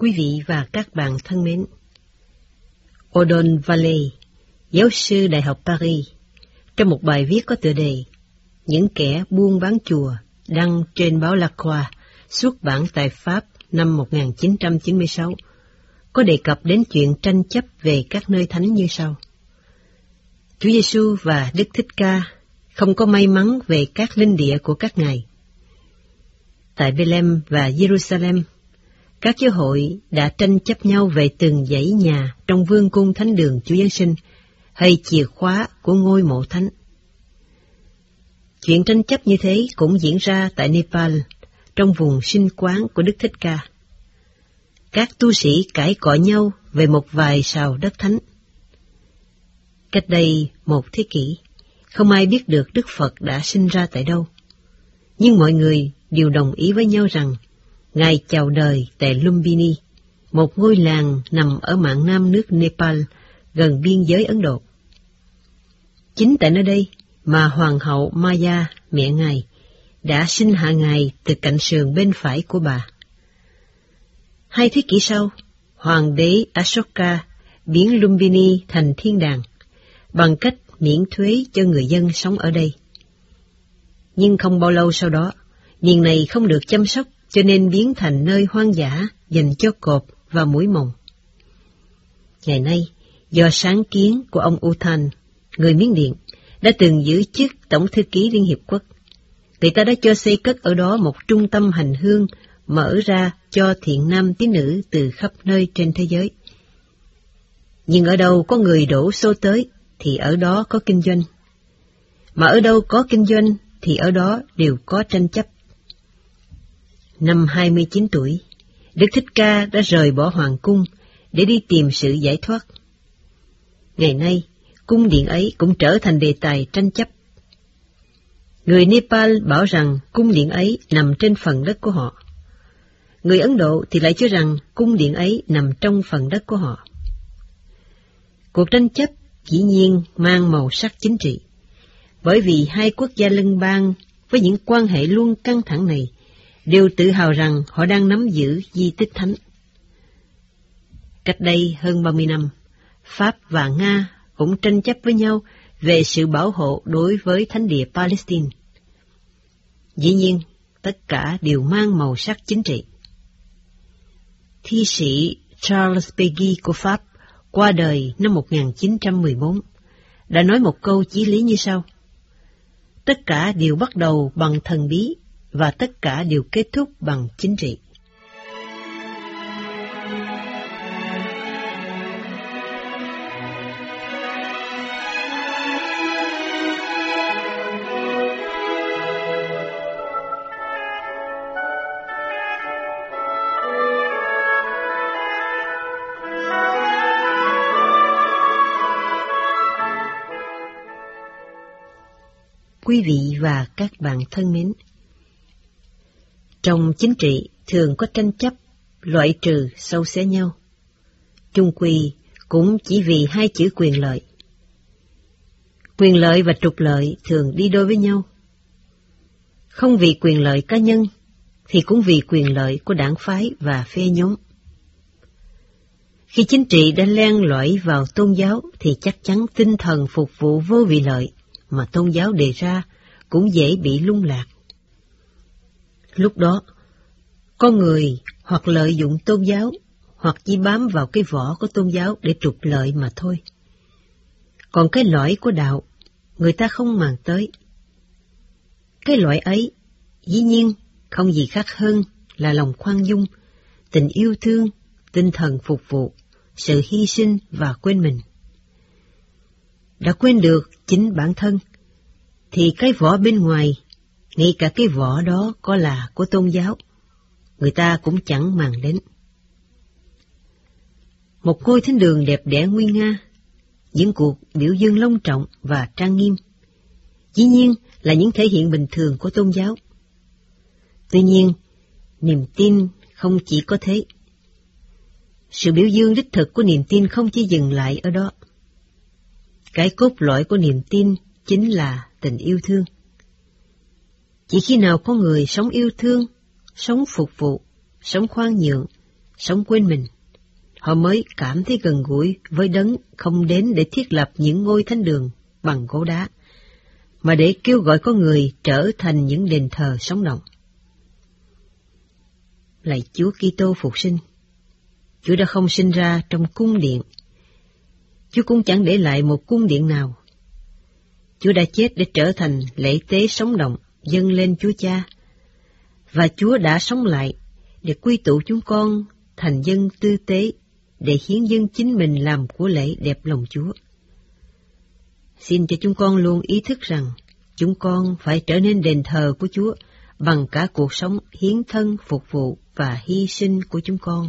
Quý vị và các bạn thân mến, Odon Valley, giáo sư Đại học Paris, trong một bài viết có tựa đề Những kẻ buôn bán chùa đăng trên báo La Croix, xuất bản tại Pháp năm 1996, có đề cập đến chuyện tranh chấp về các nơi thánh như sau. Chúa Giêsu và Đức Thích Ca không có may mắn về các linh địa của các ngài. Tại Bethlehem và Jerusalem, các giáo hội đã tranh chấp nhau về từng dãy nhà trong vương cung thánh đường Chúa Giáng sinh hay chìa khóa của ngôi mộ thánh. Chuyện tranh chấp như thế cũng diễn ra tại Nepal, trong vùng sinh quán của Đức Thích Ca. Các tu sĩ cãi cọ nhau về một vài sào đất thánh. Cách đây 1 thế kỷ, không ai biết được Đức Phật đã sinh ra tại đâu. Nhưng mọi người đều đồng ý với nhau rằng Ngài chào đời tại Lumbini, một ngôi làng nằm ở mạn nam nước Nepal, gần biên giới Ấn Độ. Chính tại nơi đây mà Hoàng hậu Maya, mẹ Ngài, đã sinh hạ Ngài từ cạnh sườn bên phải của bà. 2 thế kỷ sau, Hoàng đế Ashoka biến Lumbini thành thiên đàng, bằng cách miễn thuế cho người dân sống ở đây. Nhưng không bao lâu sau đó, miền này không được chăm sóc, cho nên biến thành nơi hoang dã dành cho cọp và muỗi mồng. Ngày nay, do sáng kiến của ông U Thant, người Miến Điện, đã từng giữ chức Tổng thư ký Liên Hiệp Quốc, người ta đã cho xây cất ở đó một trung tâm hành hương mở ra cho thiện nam tín nữ từ khắp nơi trên thế giới. Nhưng ở đâu có người đổ xô tới, thì ở đó có kinh doanh. Mà ở đâu có kinh doanh, thì ở đó đều có tranh chấp. Năm 29 tuổi, Đức Thích Ca đã rời bỏ hoàng cung để đi tìm sự giải thoát. Ngày nay, cung điện ấy cũng trở thành đề tài tranh chấp. Người Nepal bảo rằng cung điện ấy nằm trên phần đất của họ. Người Ấn Độ thì lại cho rằng cung điện ấy nằm trong phần đất của họ. Cuộc tranh chấp dĩ nhiên mang màu sắc chính trị, bởi vì hai quốc gia lân bang với những quan hệ luôn căng thẳng này đều tự hào rằng họ đang nắm giữ di tích thánh. Cách đây hơn 30 năm, Pháp và Nga cũng tranh chấp với nhau về sự bảo hộ đối với thánh địa Palestine. Dĩ nhiên, tất cả đều mang màu sắc chính trị. Thi sĩ Charles Péguy của Pháp, qua đời năm 1914, đã nói một câu chí lý như sau: tất cả đều bắt đầu bằng thần bí, và tất cả đều kết thúc bằng chính trị. Quý vị và các bạn thân mến, trong chính trị thường có tranh chấp, loại trừ, xâu xé nhau. Chung quy cũng chỉ vì 2 chữ quyền lợi. Quyền lợi và trục lợi thường đi đôi với nhau. Không vì quyền lợi cá nhân, thì cũng vì quyền lợi của đảng phái và phe nhóm. Khi chính trị đã len lỏi vào tôn giáo, thì chắc chắn tinh thần phục vụ vô vị lợi mà tôn giáo đề ra cũng dễ bị lung lạc. Lúc đó, con người hoặc lợi dụng tôn giáo, hoặc chỉ bám vào cái vỏ của tôn giáo để trục lợi mà thôi. Còn cái lõi của đạo, người ta không màng tới. Cái lõi ấy, dĩ nhiên, không gì khác hơn là lòng khoan dung, tình yêu thương, tinh thần phục vụ, sự hy sinh và quên mình. Đã quên được chính bản thân, thì cái vỏ bên ngoài, ngay cả cái vỏ đó có là của tôn giáo, người ta cũng chẳng màng đến. Một ngôi thánh đường đẹp đẽ nguy nga, những cuộc biểu dương long trọng và trang nghiêm, dĩ nhiên là những thể hiện bình thường của tôn giáo. Tuy nhiên, niềm tin không chỉ có thế. Sự biểu dương đích thực của niềm tin không chỉ dừng lại ở đó. Cái cốt lõi của niềm tin chính là tình yêu thương. Chỉ khi nào có người sống yêu thương, sống phục vụ, sống khoan nhượng, sống quên mình, họ mới cảm thấy gần gũi với Đấng không đến để thiết lập những ngôi thánh đường bằng gỗ đá, mà để kêu gọi con người trở thành những đền thờ sống động. Lạy Chúa Kitô phục sinh, Chúa đã không sinh ra trong cung điện. Chúa cũng chẳng để lại một cung điện nào. Chúa đã chết để trở thành lễ tế sống động dâng lên Chúa Cha, và Chúa đã sống lại để quy tụ chúng con thành dân tư tế, để hiến dâng chính mình làm của lễ đẹp lòng Chúa. Xin cho chúng con luôn ý thức rằng chúng con phải trở nên đền thờ của Chúa bằng cả cuộc sống hiến thân phục vụ và hy sinh của chúng con.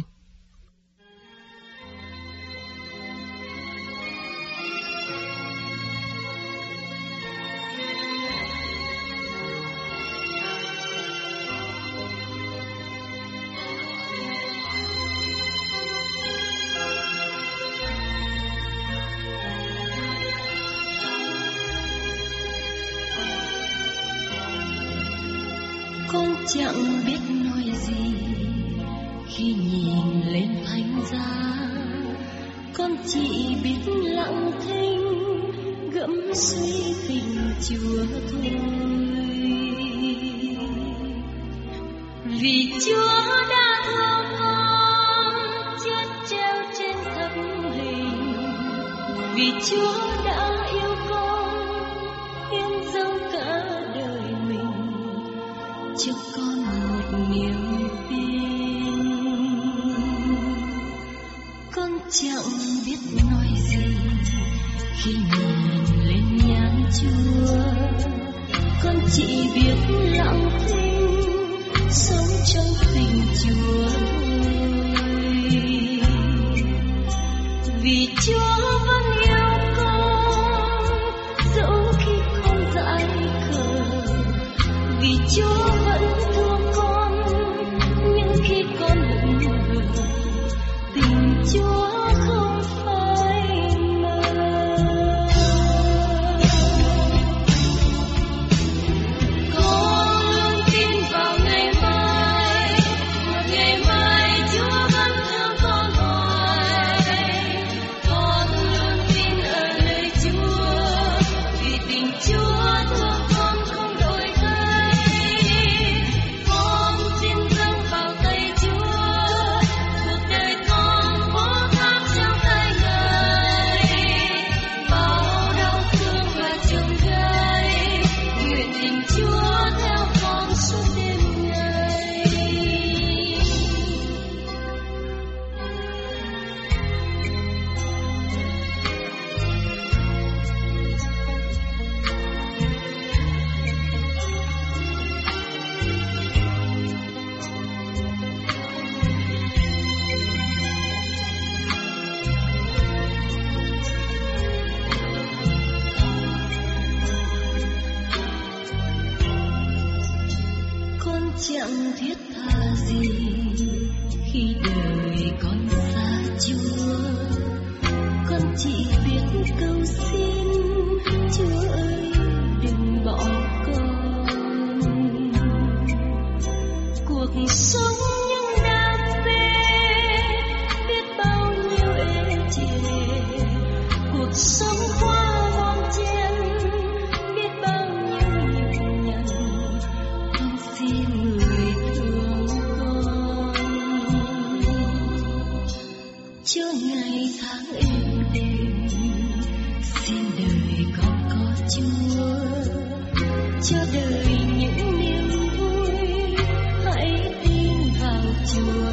Con chẳng biết nói gì khi nhìn lên thánh giá, con chỉ biết lặng thinh gẫm suy tình Chúa thôi. Vì Chúa đã thương con chết treo trên thập hình, vì Chúa đã yêu con hiến dâng cả đời mình cho con một niềm tin. Con chẳng biết nói gì khi nhìn lên nhan Chúa, con chỉ biết lặng thinh sống trong tình Chúa thôi. Vì Chúa vẫn yêu con dẫu khi con dại khờ, vì Chúa vẫn thương con nhưng khi con lững lờ, tình Chúa không phải mơ. Con luôn tin vào ngày mai, một ngày mai Chúa vẫn thương con hoài. Con luôn tin ở lời Chúa, vì tình Chúa thương con không đổi thay. Con xin dâng vào tay Chúa, cuộc đời con phó thác trong tay Ngài. Bao đau thương và chông gai, nguyện tình Chúa theo con suốt đêm ngày. Con chẳng thiết tha gì khi đời con xa Chúa, con chỉ biết cầu xin Chúa ơi đừng bỏ con. Cuộc sống những đam mê biết bao nhiêu ê chề, cuộc sống qua mong chen biết bao nhiêu nhọc nhằn. Con xin người thương con cho ngày tháng êm đềm, xin đời con có Chúa, cho đời những niềm vui, hãy tin vào Chúa.